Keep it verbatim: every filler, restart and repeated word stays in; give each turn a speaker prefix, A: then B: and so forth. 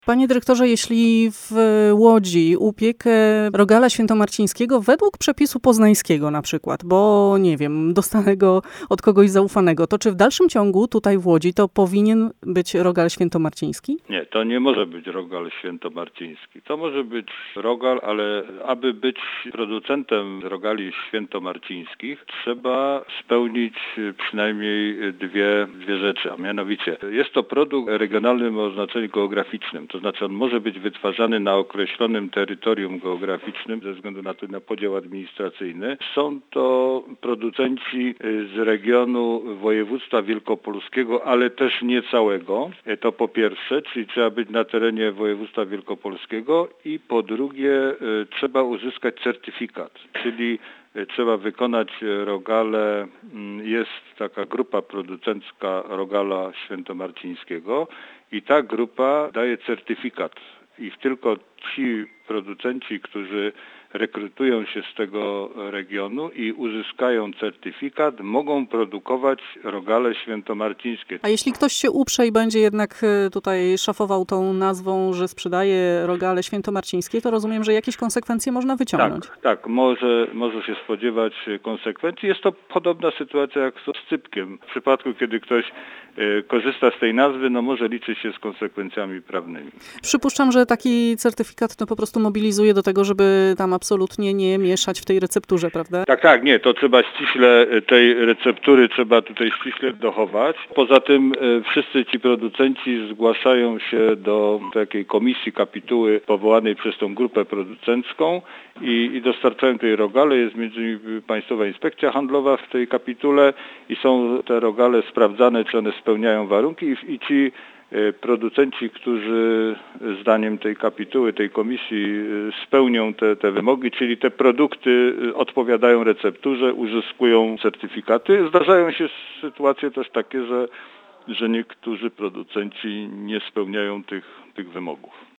A: Panie dyrektorze, jeśli w Łodzi upiekę rogala świętomarcińskiego według przepisu poznańskiego na przykład, bo nie wiem, dostanę go od kogoś zaufanego, to czy w dalszym ciągu tutaj w Łodzi to powinien być rogal świętomarciński?
B: Nie, to nie może być rogal świętomarciński. To może być rogal, ale aby być producentem rogali świętomarcińskich, trzeba spełnić przynajmniej dwie, dwie rzeczy, a mianowicie jest to produkt o regionalnym oznaczeniu geograficznym. To znaczy on może być wytwarzany na określonym terytorium geograficznym ze względu na to na podział administracyjny. Są to producenci z regionu województwa wielkopolskiego, ale też nie całego. To po pierwsze, czyli trzeba być na terenie województwa wielkopolskiego i po drugie trzeba uzyskać certyfikat, czyli trzeba wykonać rogale, jest taka grupa producencka rogala świętomarcińskiego i ta grupa daje certyfikat i tylko ci producenci, którzy rekrutują się z tego regionu i uzyskają certyfikat, mogą produkować rogale świętomarcińskie.
A: A jeśli ktoś się uprze i będzie jednak tutaj szafował tą nazwą, że sprzedaje rogale świętomarcińskie, to rozumiem, że jakieś konsekwencje można wyciągnąć.
B: Tak, tak, może, może się spodziewać konsekwencji. Jest to podobna sytuacja jak z cypkiem. W przypadku, kiedy ktoś y, korzysta z tej nazwy, no może liczyć się z konsekwencjami prawnymi.
A: Przypuszczam, że taki certyfikat to po prostu mobilizuje do tego, żeby tam absolutnie nie mieszać w tej recepturze, prawda?
B: Tak, tak, nie, to trzeba ściśle, tej receptury trzeba tutaj ściśle dochować. Poza tym y, wszyscy ci producenci zgłaszają się do takiej komisji kapituły powołanej przez tą grupę producencką i, i dostarczają tej rogale. Jest między innymi Państwowa Inspekcja Handlowa w tej kapitule i są te rogale sprawdzane, czy one spełniają warunki i, i ci producenci, którzy zdaniem tej kapituły, tej komisji spełnią te, te wymogi, czyli te produkty odpowiadają recepturze, uzyskują certyfikaty. Zdarzają się sytuacje też takie, że, że niektórzy producenci nie spełniają tych, tych wymogów.